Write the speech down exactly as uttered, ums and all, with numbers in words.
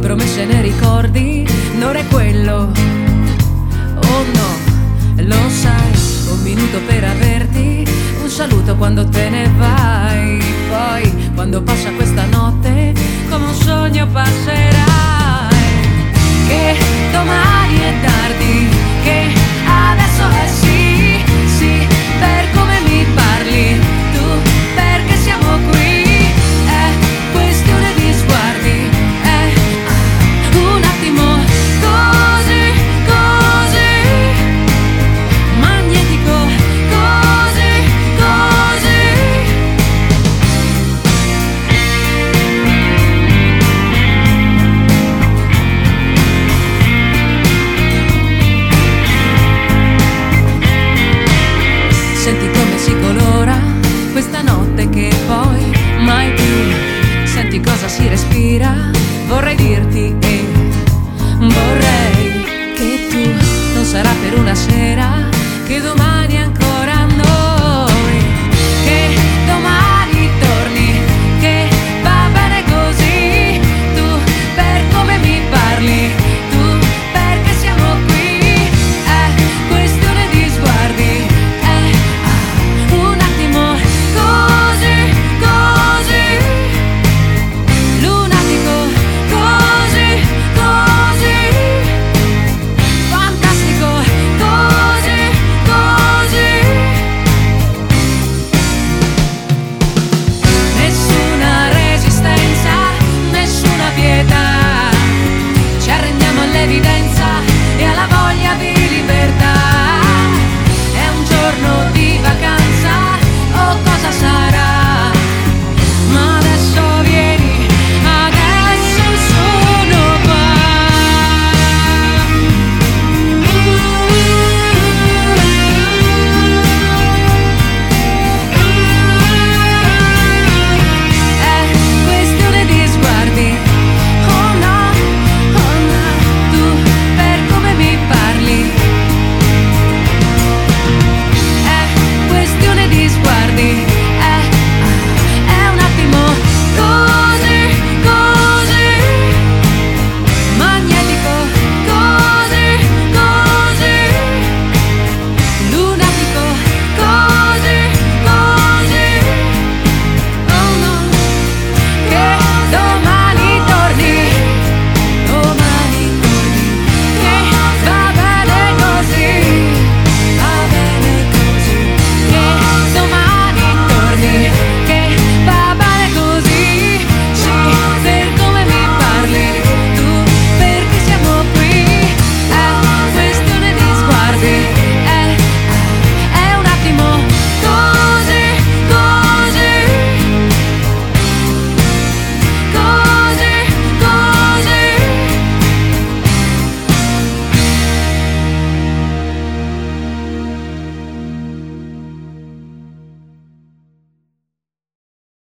promesse nei ricordi, non è quello. Oh no, lo sai, un minuto per averti, un saluto quando te ne vai. Poi, quando passa questa notte, come un sogno passerai. Che domani è tardi, che adesso è sì, sì, per come mi parli, tu perché siamo qui, è questione di sguardi, è un attimo così, così, magnetico, così, così. Senti come si colora questa notte che poi mai più. Senti cosa si respira, vorrei dirti e vorrei che tu non sarà per una sera, che domani